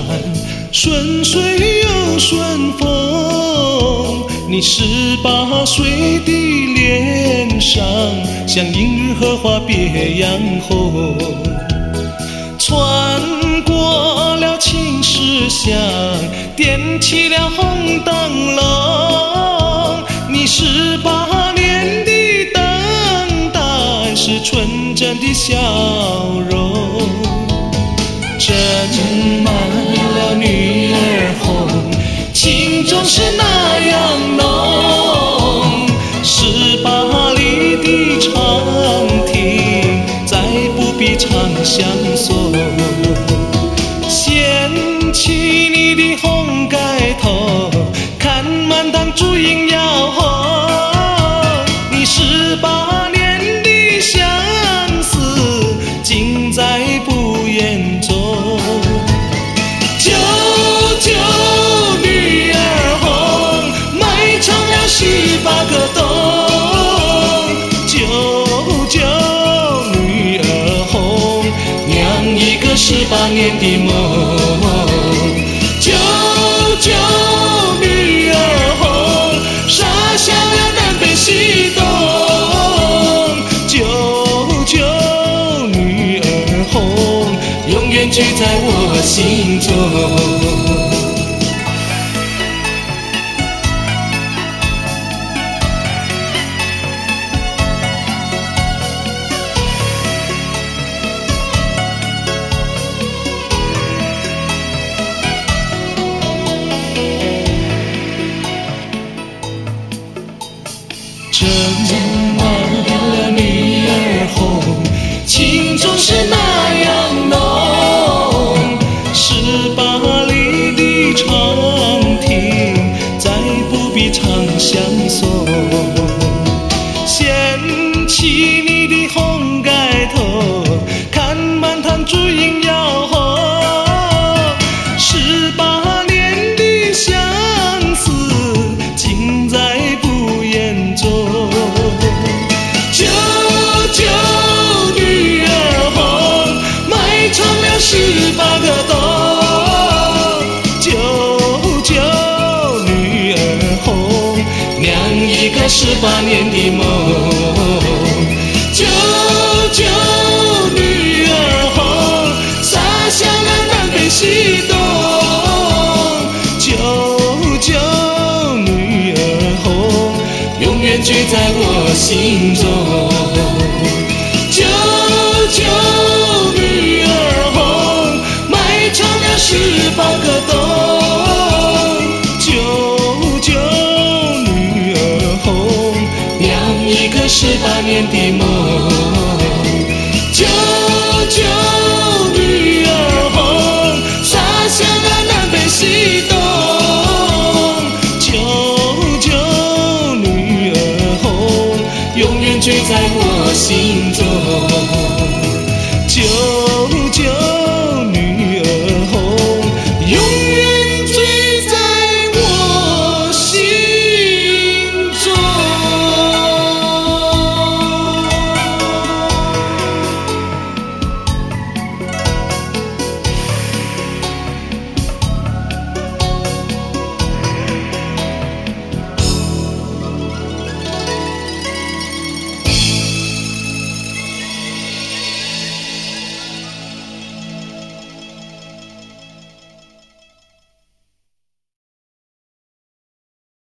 顺水又顺风。你18岁的脸上，像映日荷花别样红。穿过了青石巷，点起了红灯笼。你18年的等待，是纯真的笑容。斟满了女儿红，情衷是那样浓。18里的长亭，再不必唱相送。掀起你的红盖头，看满堂烛影摇红。你18年的相思，尽在不言中。舅舅女儿红，埋藏了18个洞。舅舅女儿红，酿一个18年的梦。舅舅女儿红，洒下了南北西东。舅舅女儿红，永远居在我心中。斟满了女儿红，情衷是那样浓。18里的长亭，再不必唱相送。掀起你的红盖头，看满堂烛影摇红。18年的相思，尽在不言中。舅舅女儿红，埋藏了18个洞。舅舅女儿红，酿一个18年的梦。舅舅女儿红，洒下了南北西东。舅舅女儿红，永远居在我心中。舅舅女儿红，埋藏了18个洞。舅舅女儿红，酿一个18年的梦。舅舅女儿红，洒下了南北西东。舅舅女儿红，永远居在我心